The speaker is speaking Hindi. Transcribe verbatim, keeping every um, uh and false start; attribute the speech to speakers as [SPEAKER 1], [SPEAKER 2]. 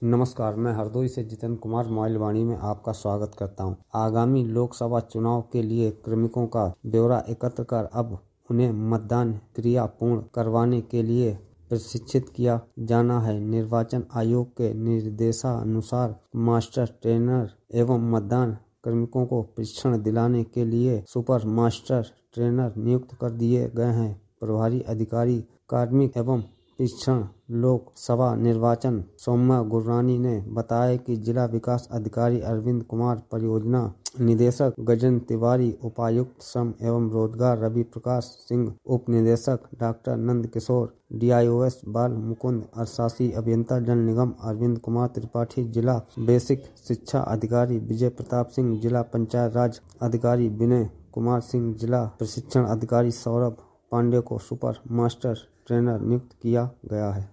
[SPEAKER 1] नमस्कार, मैं हरदोई से जितेंद्र कुमार मोबाइल वाणी में आपका स्वागत करता हूं। आगामी लोकसभा चुनाव के लिए कार्मिकों का ब्यौरा एकत्र कर अब उन्हें मतदान क्रिया पूर्ण करवाने के लिए प्रशिक्षित किया जाना है। निर्वाचन आयोग के निर्देशानुसार मास्टर ट्रेनर एवं मतदान कार्मिकों को प्रशिक्षण दिलाने के लिए सुपर मास्टर ट्रेनर नियुक्त कर दिए गए हैं। प्रभारी अधिकारी कार्मिक एवं प्रशिक्षण लोक सभा निर्वाचन सौम्या गुररानी ने बताया कि जिला विकास अधिकारी अरविंद कुमार, परियोजना निदेशक गजेंद्र तिवारी, उपायुक्त श्रम एवं रोजगार रवि प्रकाश सिंह, उप निदेशक डॉक्टर नंद किशोर, डीआईओएस बाल मुकुंद, अरशासी अभियंता जल निगम अरविंद कुमार त्रिपाठी, जिला बेसिक शिक्षा अधिकारी विजय प्रताप सिंह, जिला पंचायत राज अधिकारी विनय कुमार सिंह, जिला प्रशिक्षण अधिकारी सौरभ पांडे को सुपर मास्टर ट्रेनर नियुक्त किया गया है।